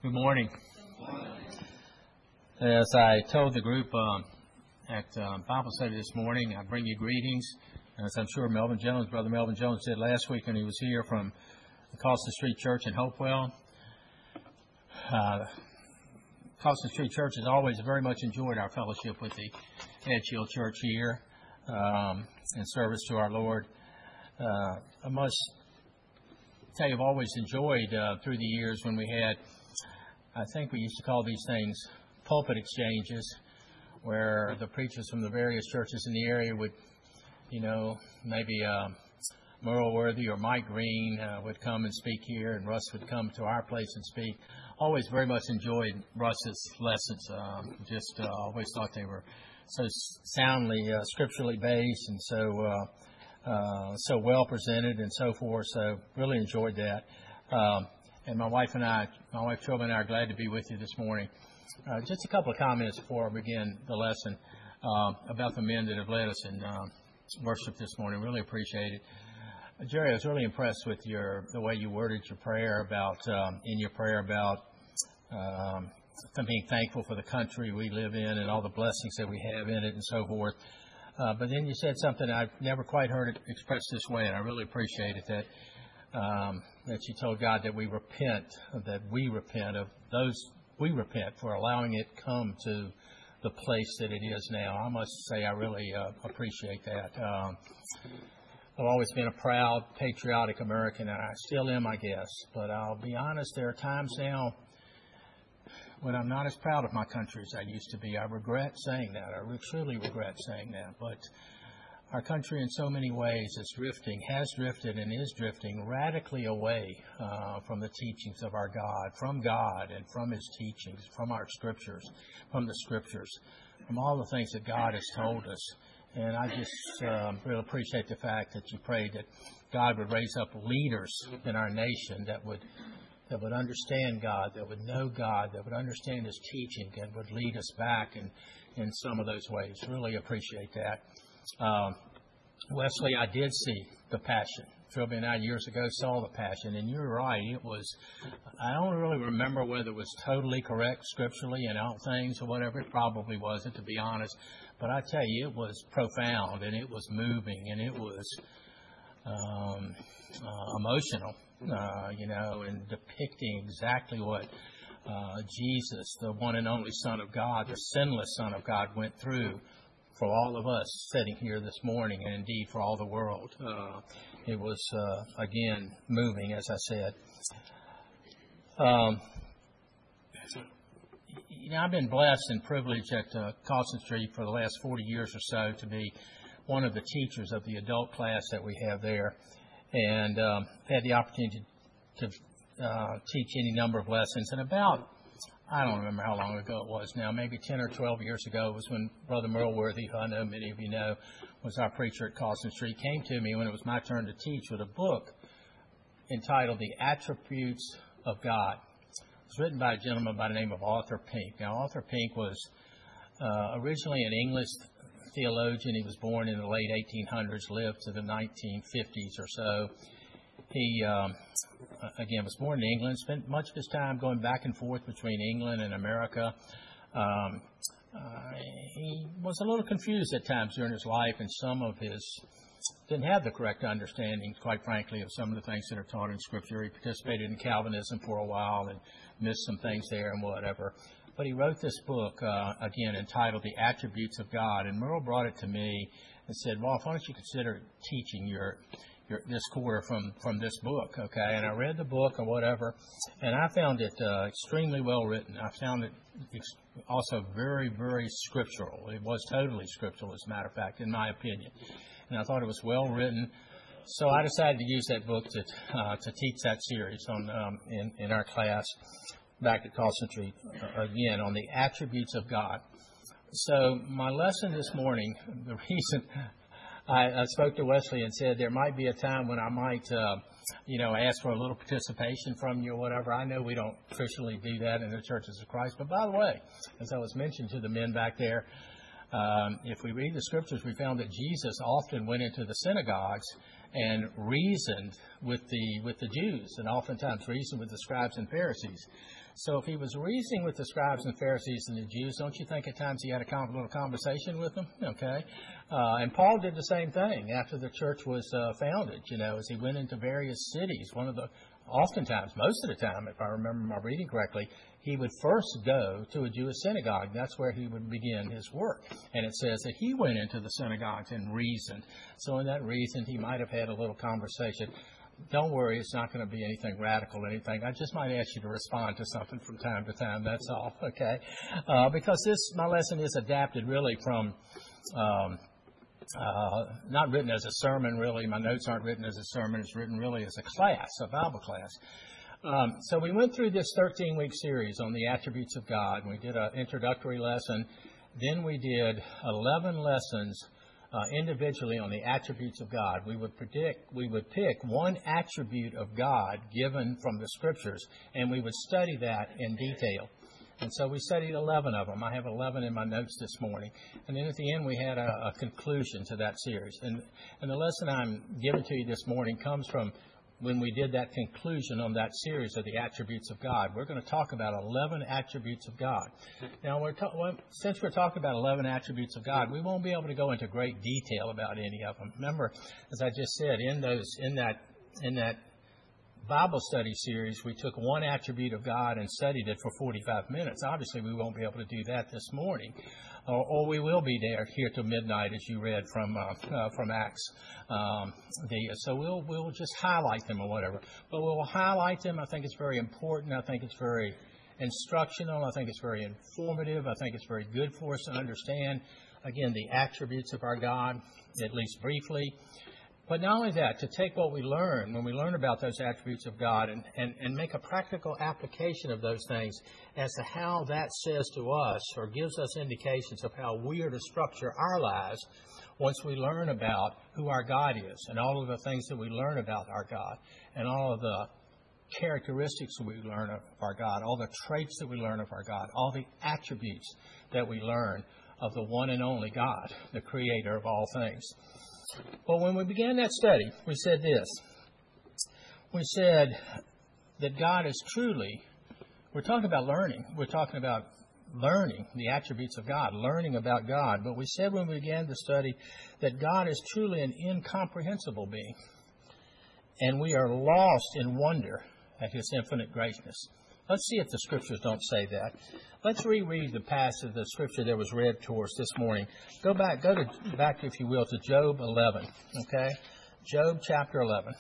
Good morning. As I told the group at Bible study this morning, I bring you greetings, as I'm sure Brother Melvin Jones did last week when he was here from the Carlson Street Church in Hopewell. Carlson Street Church has always very much enjoyed our fellowship with the Edgehill Church here in service to our Lord. I must tell you, I've always enjoyed through the years when we had, I think we used to call these things pulpit exchanges, where the preachers from the various churches in the area would, maybe Merle Worthy or Mike Green would come and speak here, and Russ would come to our place and speak. Always very much enjoyed Russ's lessons. Always thought they were so soundly scripturally based and so well presented and so forth. So really enjoyed that. And my wife Trilby and I are glad to be with you this morning. Just a couple of comments before I begin the lesson about the men that have led us in worship this morning. Really appreciate it. Jerry, I was really impressed with the way you worded your prayer about being thankful for the country we live in and all the blessings that we have in it and so forth. But then you said something I've never quite heard it expressed this way, and I really appreciate it, that you told God that we repent for allowing it come to the place that it is now. I must say I really appreciate that. I've always been a proud, patriotic American, and I still am, I guess. But I'll be honest, there are times now when I'm not as proud of my country as I used to be. I regret saying that. I truly regret saying that. But our country in so many ways has drifted and is drifting radically away from the teachings of our God, from God and from His teachings, from our Scriptures, from all the things that God has told us. And I just really appreciate the fact that you prayed that God would raise up leaders in our nation that would understand God, that would know God, that would understand His teaching, and would lead us back in some of those ways. Really appreciate that. Wesley, I did see the Passion. Trilby and I years ago saw the Passion, and you're right. I don't really remember whether it was totally correct scripturally and all things or whatever. It probably wasn't, to be honest. But I tell you, it was profound, and it was moving, and it was emotional, and depicting exactly what Jesus, the one and only Son of God, the sinless Son of God, went through for all of us sitting here this morning, and indeed for all the world. It was, again, moving, as I said. I've been blessed and privileged at Carlson Street for the last 40 years or so to be one of the teachers of the adult class that we have there, and had the opportunity to teach any number of lessons. And about, I don't remember how long ago it was now, maybe 10 or 12 years ago, was when Brother Merle Worthy, who I know many of you know, was our preacher at Carlson Street, came to me when it was my turn to teach with a book entitled The Attributes of God. It was written by a gentleman by the name of Arthur Pink. Now, Arthur Pink was originally an English theologian. He was born in the late 1800s, lived to the 1950s or so. He, again, was born in England, spent much of his time going back and forth between England and America. He was a little confused at times during his life, and didn't have the correct understanding, quite frankly, of some of the things that are taught in Scripture. He participated in Calvinism for a while and missed some things there and whatever. But he wrote this book, again, entitled The Attributes of God. And Merle brought it to me and said, "Rolf, why don't you consider teaching this quarter from this book?" Okay, and I read the book or whatever, and I found it extremely well written. I found it also very, very scriptural. It was totally scriptural, as a matter of fact, in my opinion. And I thought it was well written. So I decided to use that book to teach that series in our class back at Carlson Street, again, on the attributes of God. So my lesson this morning, the reason I spoke to Wesley and said there might be a time when I might, ask for a little participation from you or whatever. I know we don't officially do that in the Churches of Christ. But by the way, as I was mentioning to the men back there, if we read the Scriptures, we found that Jesus often went into the synagogues and reasoned with the Jews, and oftentimes reasoned with the scribes and Pharisees. So if he was reasoning with the scribes and Pharisees and the Jews, don't you think at times he had a little conversation with them? Okay. And Paul did the same thing after the church was founded, as he went into various cities. Oftentimes, most of the time, if I remember my reading correctly, he would first go to a Jewish synagogue. That's where he would begin his work. And it says that he went into the synagogues and reasoned. So in that reason, he might have had a little conversation. Don't worry, it's not going to be anything radical or anything. I just might ask you to respond to something from time to time, that's all, okay? Because my lesson is adapted really from, not written as a sermon really. My notes aren't written as a sermon. It's written really as a class, a Bible class. So we went through this 13-week series on the attributes of God. We did an introductory lesson. Then we did 11 lessons individually on the attributes of God. We would pick one attribute of God given from the Scriptures, and we would study that in detail. And so we studied 11 of them. I have 11 in my notes this morning. And then at the end, we had a conclusion to that series. And the lesson I'm giving to you this morning comes from when we did that conclusion on that series of the attributes of God. We're going to talk about 11 attributes of God. Now, since we're talking about 11 attributes of God, we won't be able to go into great detail about any of them. Remember, as I just said, in that Bible study series, we took one attribute of God and studied it for 45 minutes. Obviously, we won't be able to do that this morning, or we will be here till midnight, as you read from Acts. So we'll just highlight them or whatever. But we'll highlight them. I think it's very important. I think it's very instructional. I think it's very informative. I think it's very good for us to understand, again, the attributes of our God, at least briefly. But not only that, to take what we learn when we learn about those attributes of God and make a practical application of those things as to how that says to us or gives us indications of how we are to structure our lives once we learn about who our God is and all of the things that we learn about our God and all of the characteristics that we learn of our God, all the traits that we learn of our God, all the attributes that we learn of the one and only God, the creator of all things. Well, when we began that study, we said this. We said that God is truly, we're talking about learning. We're talking about learning the attributes of God, learning about God. But we said when we began the study that God is truly an incomprehensible being. And we are lost in wonder at His infinite greatness. Let's see if the Scriptures don't say that. Let's reread the passage of the Scripture that was read to us this morning. Go back, if you will, to Job 11, okay? Job chapter 11.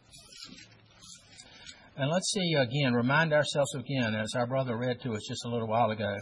And let's see again, remind ourselves again, as our brother read to us just a little while ago,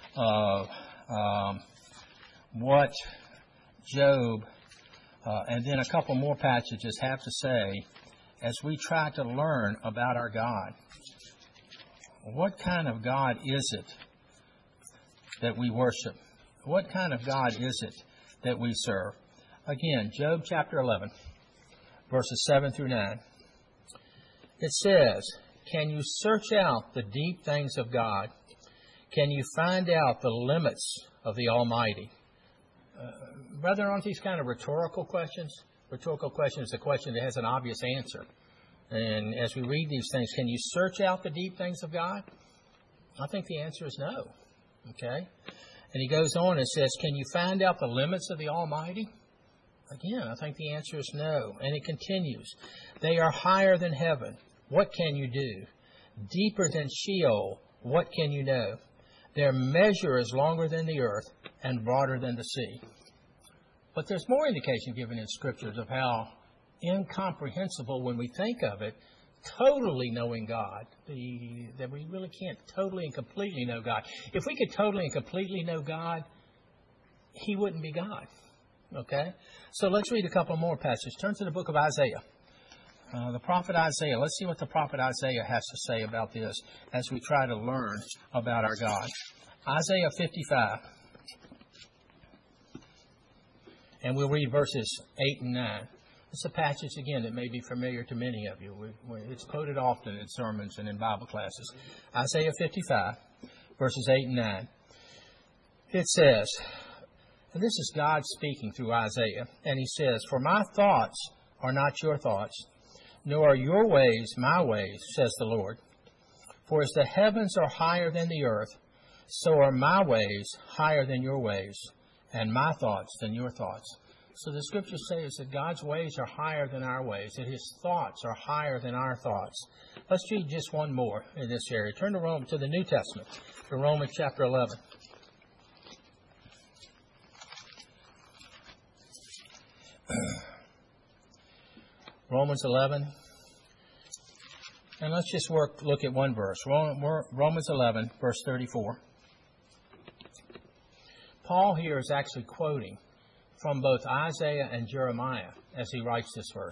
what Job and then a couple more passages have to say as we try to learn about our God. What kind of God is it that we worship? What kind of God is it that we serve? Again, Job chapter 11, verses 7 through 9. It says, "Can you search out the deep things of God? Can you find out the limits of the Almighty?" Brother, aren't these kind of rhetorical questions? Rhetorical question is a question that has an obvious answer. And as we read these things, can you search out the deep things of God? I think the answer is no. Okay? And he goes on and says, can you find out the limits of the Almighty? Again, I think the answer is no. And it continues. They are higher than heaven. What can you do? Deeper than Sheol. What can you know? Their measure is longer than the earth and broader than the sea. But there's more indication given in Scriptures of how incomprehensible, when we think of it, totally knowing God, that we really can't totally and completely know God. If we could totally and completely know God, He wouldn't be God. Okay? So let's read a couple more passages. Turn to the book of Isaiah. The prophet Isaiah. Let's see what the prophet Isaiah has to say about this as we try to learn about our God. Isaiah 55. And we'll read verses 8 and 9. It's a passage, again, that may be familiar to many of you. It's quoted often in sermons and in Bible classes. Isaiah 55, verses 8 and 9. It says, and this is God speaking through Isaiah, and He says, "For my thoughts are not your thoughts, nor are your ways my ways, says the Lord. For as the heavens are higher than the earth, so are my ways higher than your ways, and my thoughts than your thoughts. So the Scripture says that God's ways are higher than our ways, that His thoughts are higher than our thoughts. Let's read just one more in this area. Turn to the New Testament, to Romans chapter 11. Romans 11. And let's just look at one verse. Romans 11, verse 34. Paul here is actually quoting from both Isaiah and Jeremiah as he writes this verse.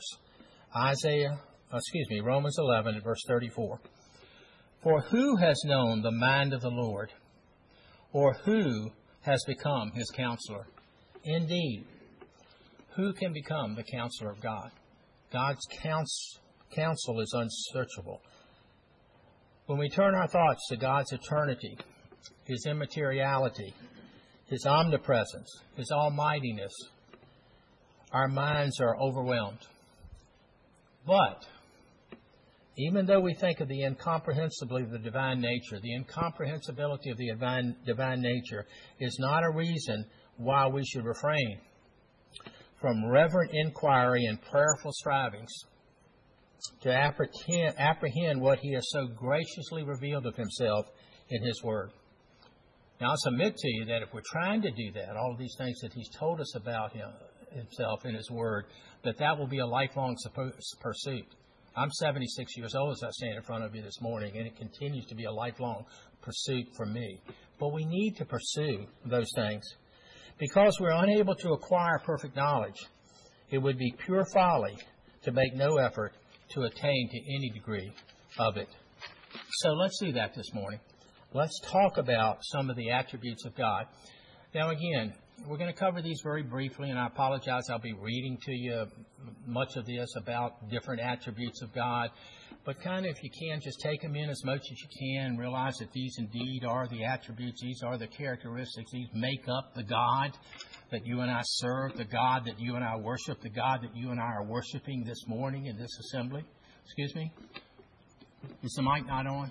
Romans 11, verse 34. For who has known the mind of the Lord, or who has become His counselor? Indeed, who can become the counselor of God? God's counsel is unsearchable. When we turn our thoughts to God's eternity, His immateriality, His omnipresence, His almightiness, our minds are overwhelmed. But even though we think of the incomprehensibility of the divine nature, the incomprehensibility of the divine nature is not a reason why we should refrain from reverent inquiry and prayerful strivings to apprehend what He has so graciously revealed of Himself in His Word. Now, I'll submit to you that if we're trying to do that, all of these things that He's told us about Himself in His Word, that will be a lifelong pursuit. I'm 76 years old as I stand in front of you this morning, and it continues to be a lifelong pursuit for me. But we need to pursue those things. Because we're unable to acquire perfect knowledge, it would be pure folly to make no effort to attain to any degree of it. So let's do that this morning. Let's talk about some of the attributes of God. Now again, we're going to cover these very briefly, and I apologize. I'll be reading to you much of this about different attributes of God. But kind of, if you can, just take them in as much as you can. Realize that these indeed are the attributes. These are the characteristics. These make up the God that you and I serve, the God that you and I worship, the God that you and I are worshiping this morning in this assembly. Excuse me? Is the mic not on?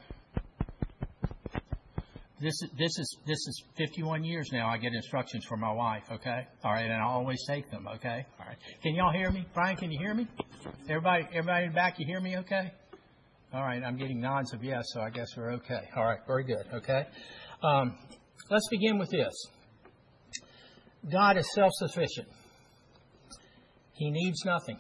This is 51 years now. I get instructions from my wife, okay? All right, and I always take them, okay? All right. Can y'all hear me? Brian, can you hear me? Everybody in the back, you hear me okay? All right, I'm getting nods of yes, so I guess we're okay. All right, very good, okay? Let's begin with this. God is self-sufficient. He needs nothing.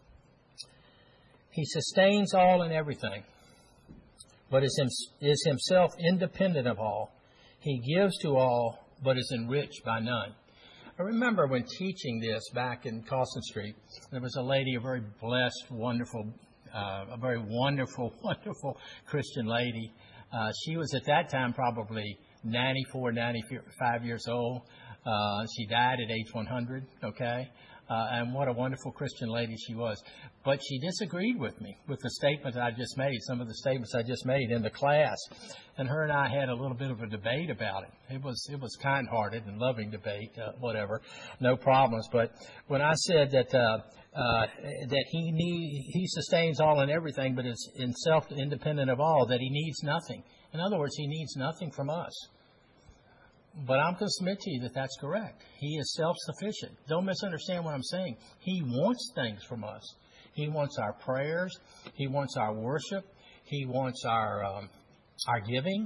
He sustains all and everything, but is Himself independent of all. He gives to all, but is enriched by none. I remember when teaching this back in Cawson Street, there was a lady, a very blessed, wonderful, wonderful Christian lady. She was at that time probably 94, 95 years old. She died at age 100, okay? And what a wonderful Christian lady she was. But she disagreed with me, with the statements I just made, some of the statements I just made in the class. And her and I had a little bit of a debate about it. It was kind-hearted and loving debate, whatever, no problems. But when I said that He sustains all and everything, but is in self-independent of all, that He needs nothing. In other words, He needs nothing from us. But I'm going to submit to you that that's correct. He is self-sufficient. Don't misunderstand what I'm saying. He wants things from us. He wants our prayers. He wants our worship. He wants our giving.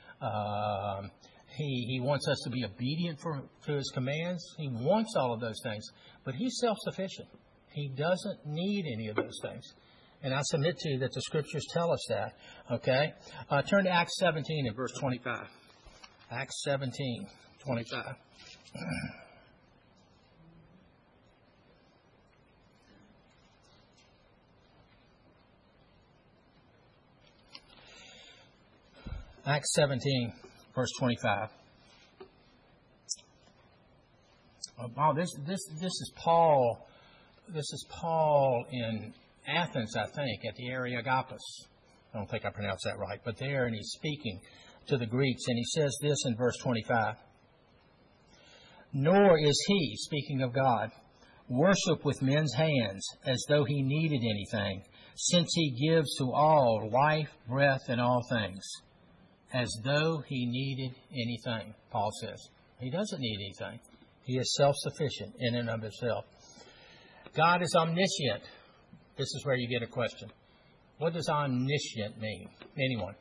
He wants us to be obedient to His commands. He wants all of those things. But He's self-sufficient. He doesn't need any of those things. And I submit to you that the Scriptures tell us that. Okay? Turn to Acts 17 and verse 25. Acts 17, 25. Acts 17, verse 25. Wow, this is Paul. This is Paul in Athens, I think, at the Areopagus. I don't think I pronounced that right, but there, and he's speaking to the Greeks, and he says this in verse 25. Nor is He, speaking of God, worshipped with men's hands as though He needed anything, since He gives to all life, breath, and all things, as though He needed anything, Paul says. He doesn't need anything. He is self-sufficient in and of Himself. God is omniscient. This is where you get a question. What does omniscient mean? Anyone?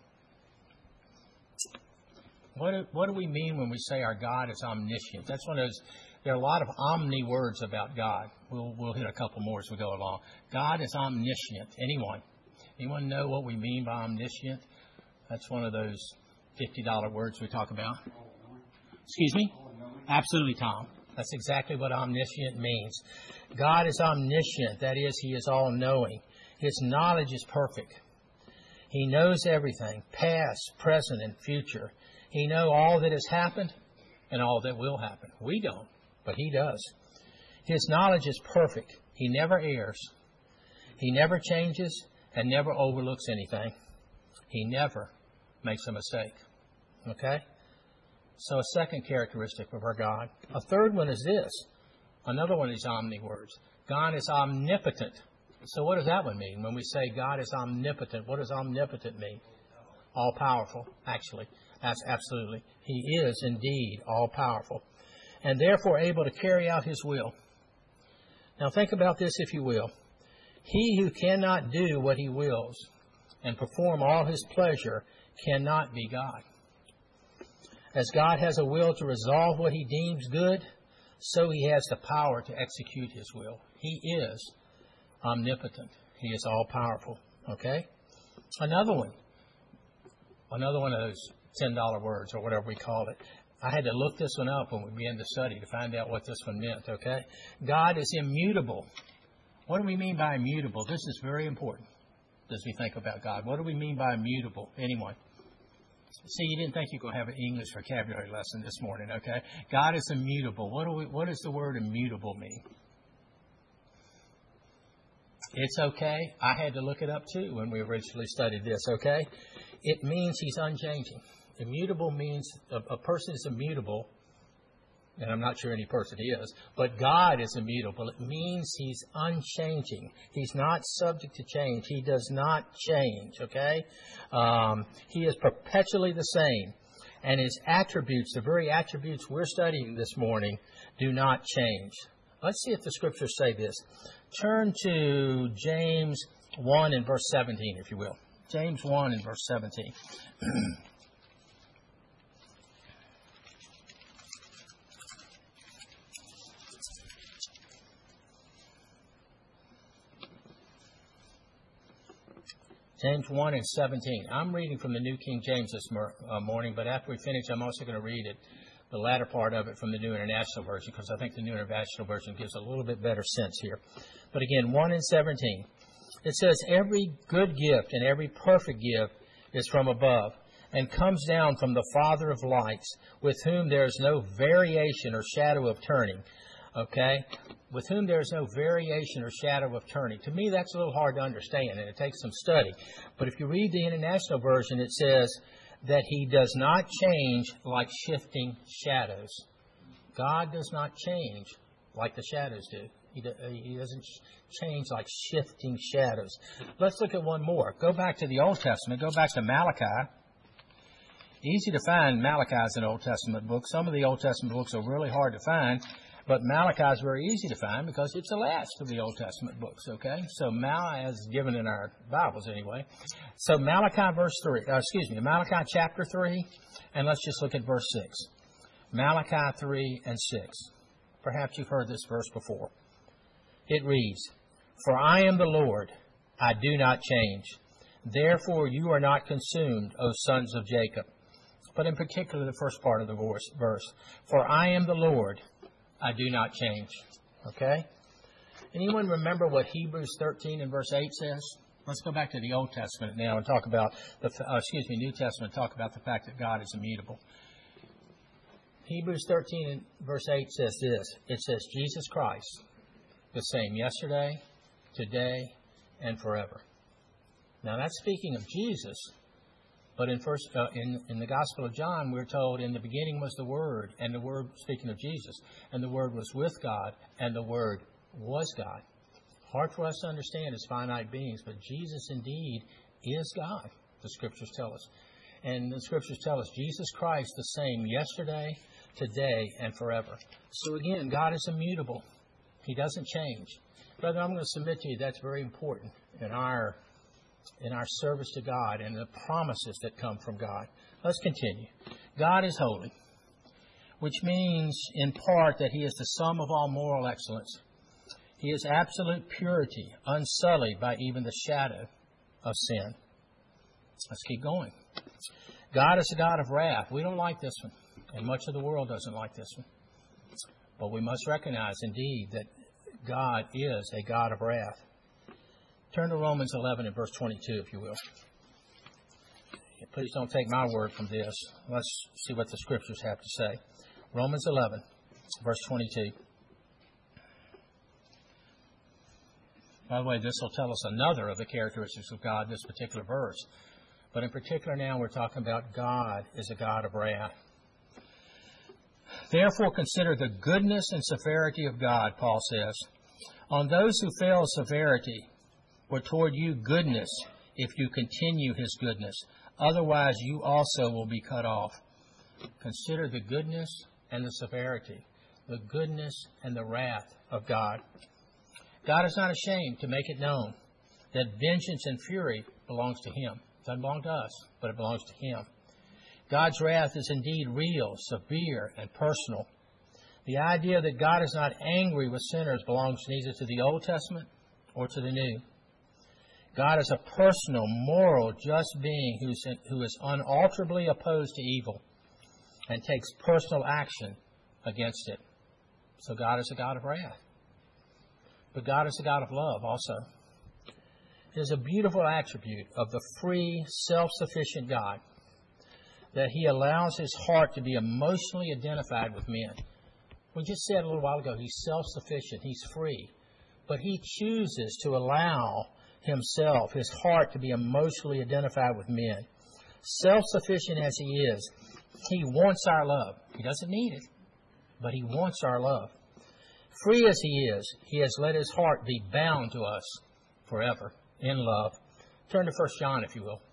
What do we mean when we say our God is omniscient? That's one of those. There are a lot of omni words about God. We'll hit a couple more as we go along. God is omniscient. Anyone? Anyone know what we mean by omniscient? That's one of those $50 words we talk about. Excuse me? Absolutely, Tom. That's exactly what omniscient means. God is omniscient. That is, He is all-knowing. His knowledge is perfect. He knows everything, past, present, and future. He knows all that has happened and all that will happen. We don't, but He does. His knowledge is perfect. He never errs. He never changes and never overlooks anything. He never makes a mistake. Okay? So a second characteristic of our God. A third one is this. Another one is omni words. God is omnipotent. So what does that one mean? When we say God is omnipotent, what does omnipotent mean? All-powerful, actually. That's absolutely. He is indeed all-powerful. And therefore able to carry out His will. Now think about this, if you will. He who cannot do what He wills and perform all His pleasure cannot be God. As God has a will to resolve what He deems good, so He has the power to execute His will. He is omnipotent. He is all-powerful. Okay? Another one of those $10 words or whatever we call it. I had to look this one up when we began to study to find out what this one meant. Okay? God is immutable. What do we mean by immutable? This is very important as we think about God. What do we mean by immutable? Anyone? See, you didn't think you were going to have an English vocabulary lesson this morning, okay? God is immutable. What does the word immutable mean? It's okay. I had to look it up too when we originally studied this, okay? It means He's unchanging. Immutable means a person is immutable, and I'm not sure any person is, but God is immutable. It means He's unchanging. He's not subject to change. He does not change, okay? He is perpetually the same. And His attributes, the very attributes we're studying this morning, do not change. Let's see if the Scriptures say this. Turn to James 1 and verse 17, if you will. James 1 and verse 17. James 1 and 17. I'm reading from the New King James this morning, but after we finish, I'm also going to read it, the latter part of it from the New International Version, because I think the New International Version gives a little bit better sense here. But again, 1 and 17. It says, every good gift and every perfect gift is from above and comes down from the Father of lights, with whom there is no variation or shadow of turning. Okay? With whom there is no variation or shadow of turning. To me, that's a little hard to understand, and it takes some study. But if you read the International Version, it says that He does not change like shifting shadows. God does not change like the shadows do. He doesn't change like shifting shadows. Let's look at one more. Go back to the Old Testament. Go back to Malachi. Easy to find Malachi is an Old Testament book. Some of the Old Testament books are really hard to find. But Malachi is very easy to find because it's the last of the Old Testament books, okay? So Malachi is given in our Bibles anyway. So Malachi Malachi chapter 3, and let's just look at verse 6. Malachi 3 and 6. Perhaps you've heard this verse before. It reads, For I am the Lord, I do not change. Therefore you are not consumed, O sons of Jacob. But in particular, the first part of the verse. For I am the Lord, I do not change. Okay? Anyone remember what Hebrews 13 and verse 8 says? Let's go back to the Old Testament now and talk about New Testament, talk about the fact that God is immutable. Hebrews 13 and verse 8 says this. It says, Jesus Christ, the same yesterday, today, and forever. Now that's speaking of Jesus. But in the Gospel of John, we're told, in the beginning was the Word, and the Word, speaking of Jesus, and the Word was with God, and the Word was God. Hard for us to understand as finite beings, but Jesus indeed is God, the Scriptures tell us. And the Scriptures tell us Jesus Christ the same yesterday, today, and forever. So again, God is immutable. He doesn't change. Brother, I'm going to submit to you that's very important in our service to God and the promises that come from God. Let's continue. God is holy, which means in part that He is the sum of all moral excellence. He is absolute purity, unsullied by even the shadow of sin. Let's keep going. God is a God of wrath. We don't like this one, and much of the world doesn't like this one. But we must recognize, indeed, that God is a God of wrath. Turn to Romans 11 and verse 22, if you will. Please don't take my word from this. Let's see what the Scriptures have to say. Romans 11, verse 22. By the way, this will tell us another of the characteristics of God, this particular verse. But in particular now we're talking about God is a God of wrath. Therefore consider the goodness and severity of God, Paul says. On those who fail severity, but toward you goodness, if you continue His goodness. Otherwise you also will be cut off. Consider the goodness and the severity, the goodness and the wrath of God. God is not ashamed to make it known that vengeance and fury belongs to Him. It doesn't belong to us, but it belongs to Him. God's wrath is indeed real, severe, and personal. The idea that God is not angry with sinners belongs neither to the Old Testament or to the New. God is a personal, moral, just being who is unalterably opposed to evil and takes personal action against it. So God is a God of wrath. But God is a God of love also. It is a beautiful attribute of the free, self-sufficient God that He allows His heart to be emotionally identified with men. We just said a little while ago, He's self-sufficient, He's free. But He chooses to allow Himself, His heart, to be emotionally identified with men. Self-sufficient as He is, He wants our love. He doesn't need it, but He wants our love. Free as He is, He has let His heart be bound to us forever in love. Turn to 1 John, if you will.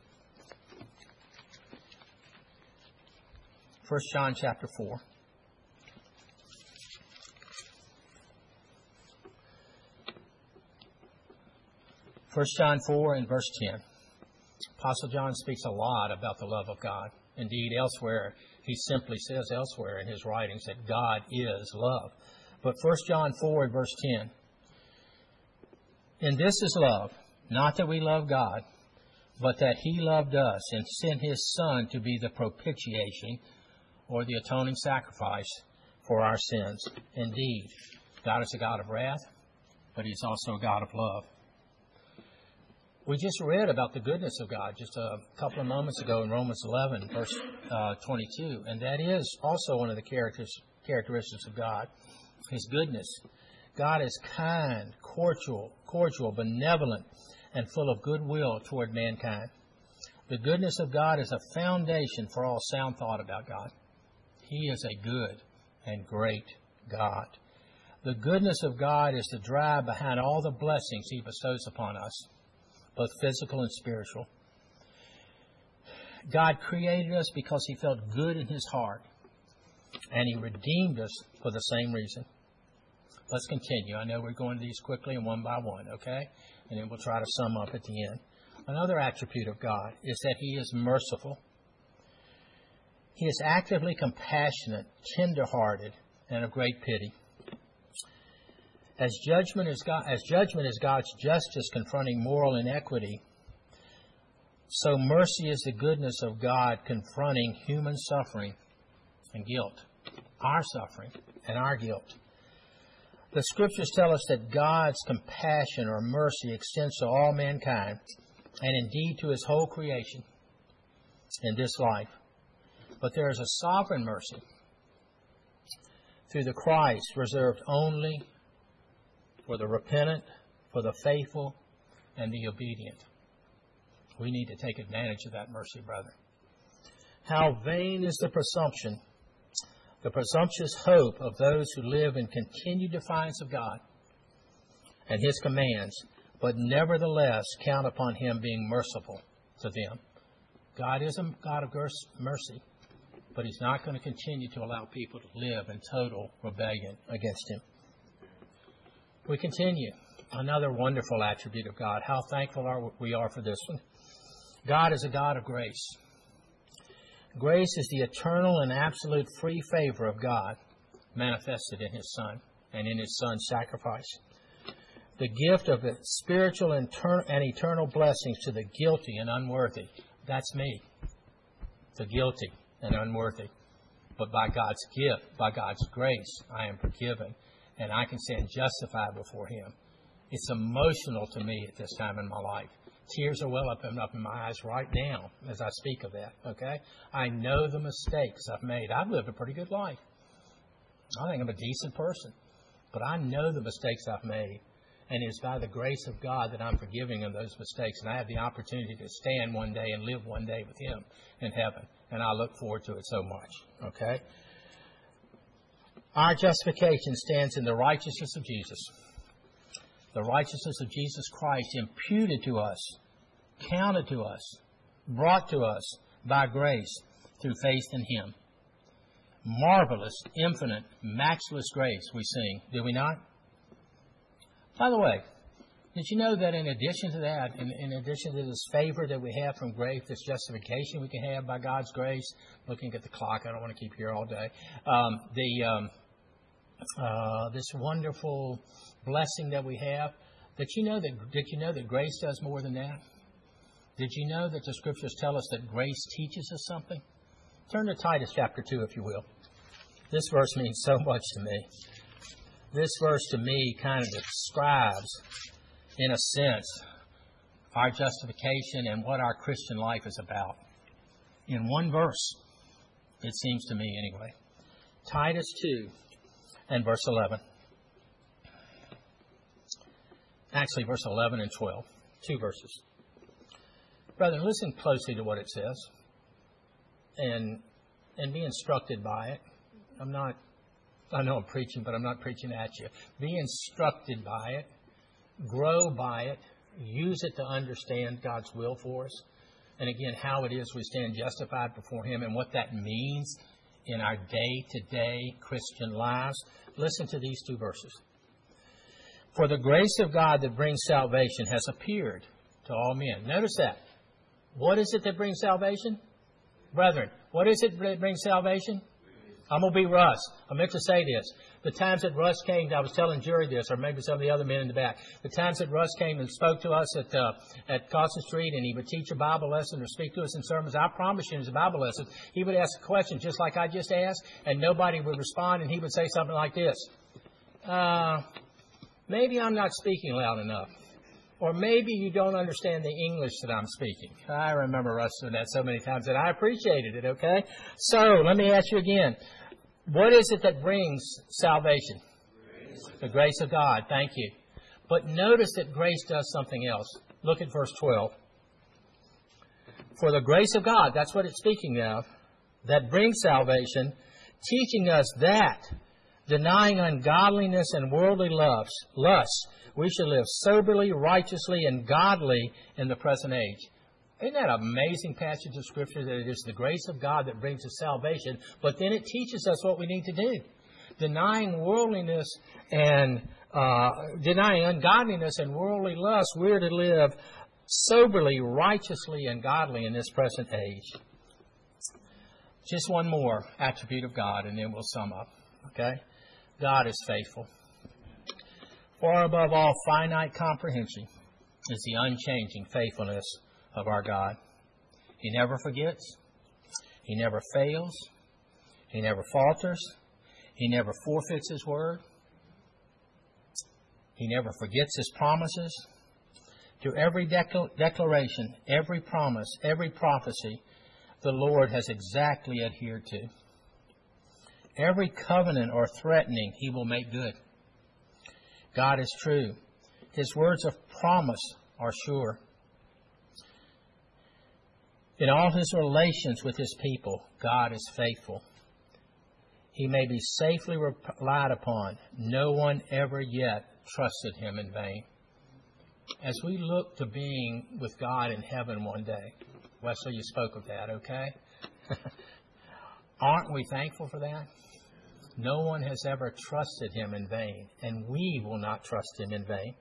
1 John chapter 4. 1 John 4 and verse 10. Apostle John speaks a lot about the love of God. Indeed, elsewhere, he simply says elsewhere in his writings that God is love. But 1 John 4 and verse 10. And this is love, not that we love God, but that He loved us and sent His Son to be the propitiation, or the atoning sacrifice, for our sins. Indeed, God is a God of wrath, but He's also a God of love. We just read about the goodness of God just a couple of moments ago in Romans 11, verse 22. And that is also one of the characteristics of God, His goodness. God is kind, cordial, benevolent, and full of goodwill toward mankind. The goodness of God is a foundation for all sound thought about God. He is a good and great God. The goodness of God is the drive behind all the blessings He bestows upon us, both physical and spiritual. God created us because He felt good in His heart, and He redeemed us for the same reason. Let's continue. I know we're going to these quickly and one by one, okay? And then we'll try to sum up at the end. Another attribute of God is that He is merciful. He is actively compassionate, tender-hearted, and of great pity. As judgment is God's justice confronting moral inequity, so mercy is the goodness of God confronting human suffering and guilt, our suffering and our guilt. The Scriptures tell us that God's compassion or mercy extends to all mankind and indeed to His whole creation in this life. But there is a sovereign mercy through the Christ reserved only for the repentant, for the faithful, and the obedient. We need to take advantage of that mercy, brother. How vain is the presumptuous hope of those who live in continued defiance of God and His commands, but nevertheless count upon Him being merciful to them. God is a God of mercy, but He's not going to continue to allow people to live in total rebellion against Him. We continue. Another wonderful attribute of God. How thankful we are for this one. God is a God of grace. Grace is the eternal and absolute free favor of God manifested in His Son and in His Son's sacrifice. The gift of the spiritual and eternal blessings to the guilty and unworthy. That's me. The guilty and unworthy. But by God's gift, by God's grace, I am forgiven and I can stand justified before Him. It's emotional to me at this time in my life. Tears are well up in my eyes right now as I speak of that, okay? I know the mistakes I've made. I've lived a pretty good life. I think I'm a decent person. But I know the mistakes I've made. And it's by the grace of God that I'm forgiving of those mistakes. And I have the opportunity to stand one day and live one day with Him in heaven. And I look forward to it so much, okay? Our justification stands in the righteousness of Jesus. The righteousness of Jesus Christ imputed to us, counted to us, brought to us by grace through faith in Him. Marvelous, infinite, matchless grace we sing, do we not? By the way, did you know that in addition to that, in addition to this favor that we have from grace, this justification we can have by God's grace, looking at the clock, I don't want to keep you here all day, this wonderful blessing that we have, did you know that grace does more than that? Did you know that the Scriptures tell us that grace teaches us something? Turn to Titus chapter 2, if you will. This verse means so much to me. This verse to me kind of describes, in a sense, our justification and what our Christian life is about. In one verse, it seems to me anyway. Titus 2 and verse 11. Actually, verse 11 and 12. 2 verses. Brethren, listen closely to what it says and be instructed by it. I know I'm preaching, but I'm not preaching at you. Be instructed by it. Grow by it. Use it to understand God's will for us. And again, how it is we stand justified before Him and what that means in our day-to-day Christian lives. Listen to these 2 verses. For the grace of God that brings salvation has appeared to all men. Notice that. What is it that brings salvation? Brethren, what is it that brings salvation? I'm going to be Russ. I meant to say this. The times that Russ came, I was telling Jerry this, or maybe some of the other men in the back. The times that Russ came and spoke to us at Carson Street, and he would teach a Bible lesson or speak to us in sermons, I promise you in his Bible lesson, he would ask a question just like I just asked, and nobody would respond, and he would say something like this. Maybe I'm not speaking loud enough. Or maybe you don't understand the English that I'm speaking. I remember Russ doing that so many times, and I appreciated it, okay? So, let me ask you again. What is it that brings salvation? Grace. The grace of God. Thank you. But notice that grace does something else. Look at verse 12. For the grace of God, that's what it's speaking of, that brings salvation, teaching us that, denying ungodliness and worldly lusts, we should live soberly, righteously, and godly in the present age. Isn't that an amazing passage of Scripture that it is the grace of God that brings us salvation, but then it teaches us what we need to do. Denying worldliness and denying ungodliness and worldly lust, we're to live soberly, righteously, and godly in this present age. Just one more attribute of God, and then we'll sum up. Okay? God is faithful. Far above all finite comprehension is the unchanging faithfulness of our God. He never forgets. He never fails. He never falters. He never forfeits His word. He never forgets His promises. To every declaration, every promise, every prophecy, the Lord has exactly adhered to. Every covenant or threatening He will make good. God is true. His words of promise are sure. In all His relations with His people, God is faithful. He may be safely relied upon. No one ever yet trusted Him in vain. As we look to being with God in heaven one day, Wesley, you spoke of that, okay? Aren't we thankful for that? No one has ever trusted Him in vain, and we will not trust Him in vain.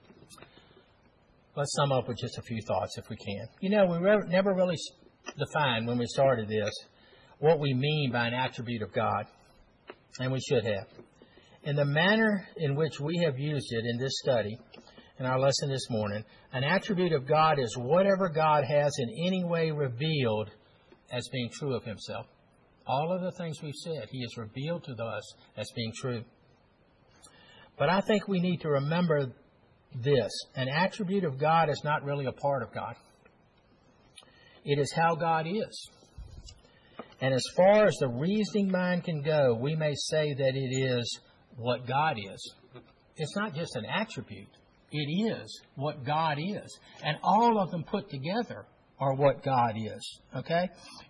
Let's sum up with just a few thoughts if we can. We never really defined when we started this what we mean by an attribute of God, and we should have. In the manner in which we have used it in this study, in our lesson this morning, an attribute of God is whatever God has in any way revealed as being true of Himself. All of the things we've said, He has revealed to us as being true. But I think we need to remember this. An attribute of God is not really a part of God. It is how God is. And as far as the reasoning mind can go, we may say that it is what God is. It's not just an attribute. It is what God is. And all of them put together are what God is. Okay?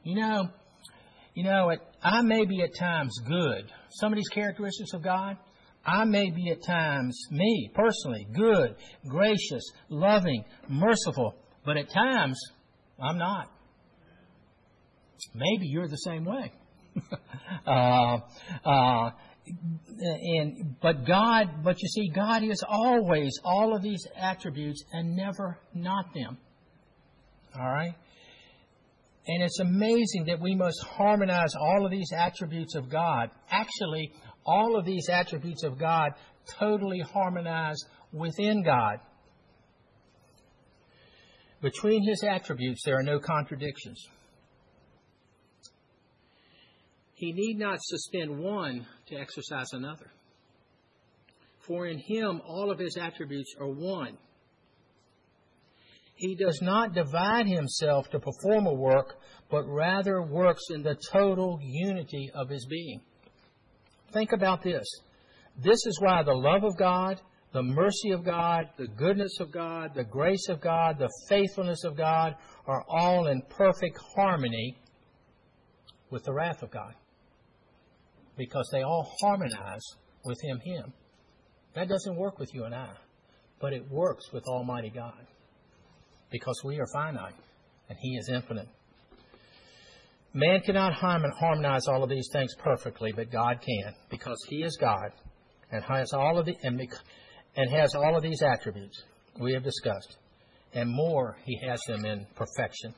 I may be at times good. Some of these characteristics of God, I may be at times, me personally, good, gracious, loving, merciful. But at times, I'm not. Maybe you're the same way. But you see, God is always all of these attributes and never not them. All right? And it's amazing that we must harmonize all of these attributes of God. Actually, all of these attributes of God totally harmonize within God. Between His attributes, there are no contradictions. He need not suspend one to exercise another. For in Him, all of His attributes are one. He does not divide Himself to perform a work, but rather works in the total unity of His being. Think about this. This is why the love of God, the mercy of God, the goodness of God, the grace of God, the faithfulness of God are all in perfect harmony with the wrath of God. Because they all harmonize with Him. That doesn't work with you and I, but it works with Almighty God. Because we are finite and He is infinite. Man cannot harmonize all of these things perfectly, but God can, because He is God and has all of these attributes we have discussed, and more, He has them in perfection.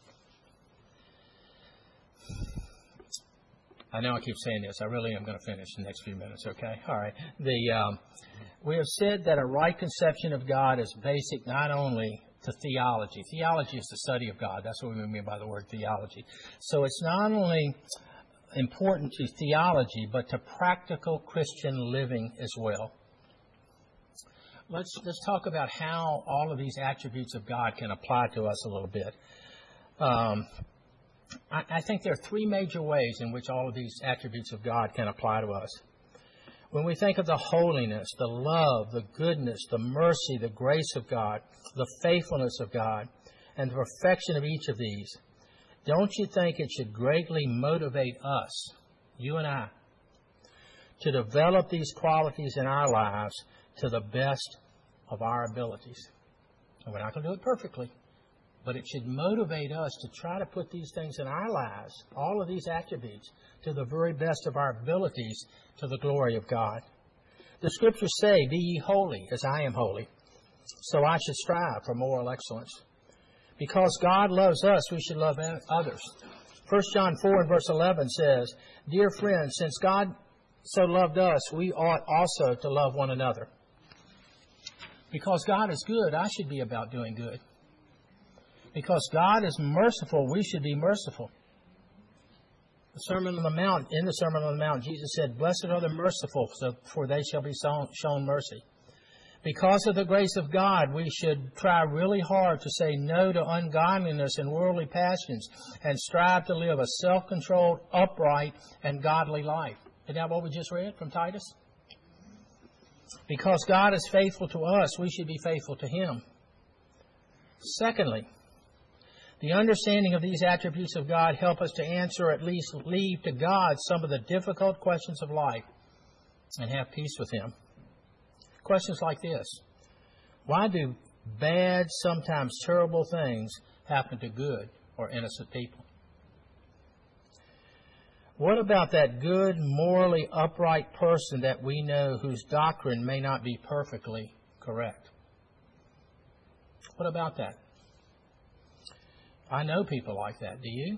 I know I keep saying this. I really am going to finish in the next few minutes, okay? All right. We have said that a right conception of God is basic not only to theology. Theology is the study of God. That's what we mean by the word theology. So it's not only important to theology, but to practical Christian living as well. Let's talk about how all of these attributes of God can apply to us a little bit. I think there are three major ways in which all of these attributes of God can apply to us. When we think of the holiness, the love, the goodness, the mercy, the grace of God, the faithfulness of God, and the perfection of each of these, don't you think it should greatly motivate us, you and I, to develop these qualities in our lives to the best of our abilities? And we're not going to do it perfectly. But it should motivate us to try to put these things in our lives, all of these attributes, to the very best of our abilities, to the glory of God. The Scriptures say, "Be ye holy, as I am holy." So I should strive for moral excellence. Because God loves us, we should love others. 1 John 4 and verse 11 says, "Dear friends, since God so loved us, we ought also to love one another." Because God is good, I should be about doing good. Because God is merciful, we should be merciful. In the Sermon on the Mount, Jesus said, "Blessed are the merciful, for they shall be shown mercy." Because of the grace of God, we should try really hard to say no to ungodliness and worldly passions and strive to live a self-controlled, upright, and godly life. Isn't that what we just read from Titus? Because God is faithful to us, we should be faithful to Him. Secondly, the understanding of these attributes of God help us to answer, or at least leave to God, some of the difficult questions of life and have peace with Him. Questions like this. Why do bad, sometimes terrible things happen to good or innocent people? What about that good, morally upright person that we know whose doctrine may not be perfectly correct? What about that? I know people like that. Do you?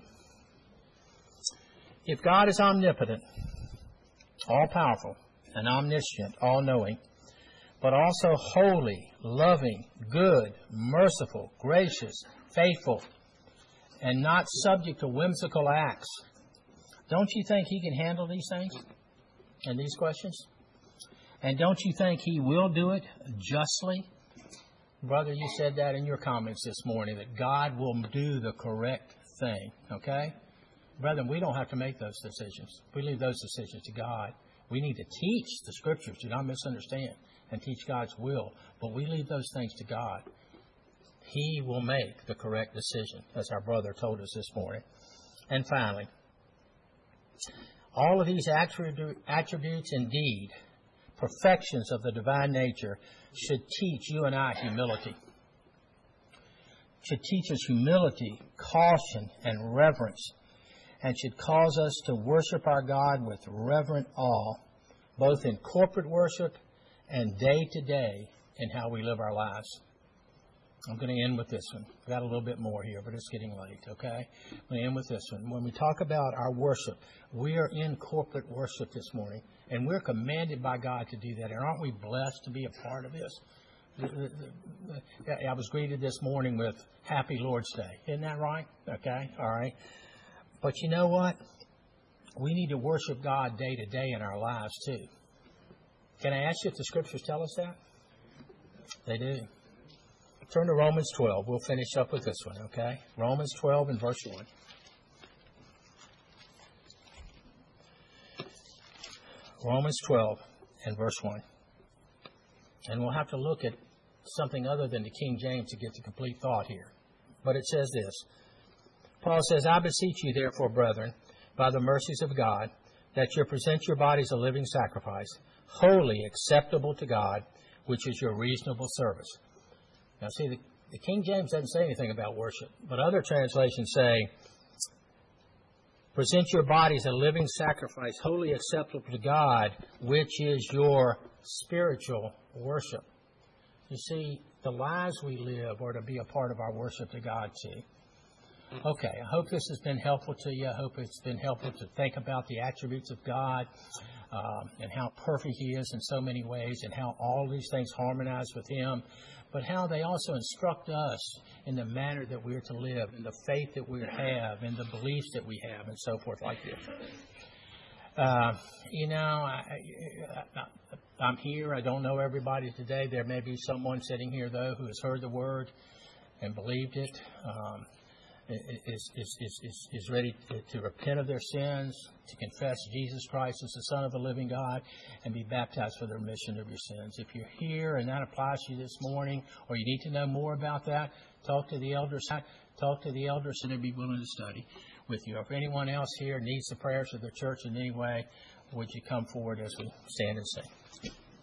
If God is omnipotent, all-powerful, and omniscient, all-knowing, but also holy, loving, good, merciful, gracious, faithful, and not subject to whimsical acts, don't you think He can handle these things and these questions? And don't you think He will do it justly? Brother, you said that in your comments this morning, that God will do the correct thing, okay? Brethren, we don't have to make those decisions. We leave those decisions to God. We need to teach the Scriptures, do not misunderstand, and teach God's will. But we leave those things to God. He will make the correct decision, as our brother told us this morning. And finally, all of these attributes, indeed, perfections of the divine nature, should teach you and I humility. Should teach us humility, caution, and reverence, and should cause us to worship our God with reverent awe, both in corporate worship and day to day in how we live our lives. I'm going to end with this one. I've got a little bit more here, but it's getting late, okay? I'm going to end with this one. When we talk about our worship, we are in corporate worship this morning, and we're commanded by God to do that. And aren't we blessed to be a part of this? I was greeted this morning with Happy Lord's Day. Isn't that right? Okay, all right. But you know what? We need to worship God day to day in our lives, too. Can I ask you if the Scriptures tell us that? They do. Turn to Romans 12. We'll finish up with this one, okay? Romans 12 and verse 1. Romans 12 and verse 1. And we'll have to look at something other than the King James to get the complete thought here. But it says this. Paul says, I beseech you, therefore, brethren, by the mercies of God, that you present your bodies a living sacrifice, wholly acceptable to God, which is your reasonable service. Now, see, the King James doesn't say anything about worship, but other translations say, present your bodies a living sacrifice, wholly acceptable to God, which is your spiritual worship. You see, the lives we live are to be a part of our worship to God, too. Okay, I hope this has been helpful to you. I hope it's been helpful to think about the attributes of God and how perfect He is in so many ways and how all these things harmonize with Him, but how they also instruct us in the manner that we're to live, in the faith that we have, in the beliefs that we have, and so forth like this. I'm here. I don't know everybody today. There may be someone sitting here, though, who has heard the Word and believed it. Is ready to repent of their sins, to confess Jesus Christ as the Son of the living God, and be baptized for the remission of your sins. If you're here and that applies to you this morning, or you need to know more about that, talk to the elders. Talk to the elders, and they'll be willing to study with you. If anyone else here needs the prayers of the church in any way, would you come forward as we stand and sing?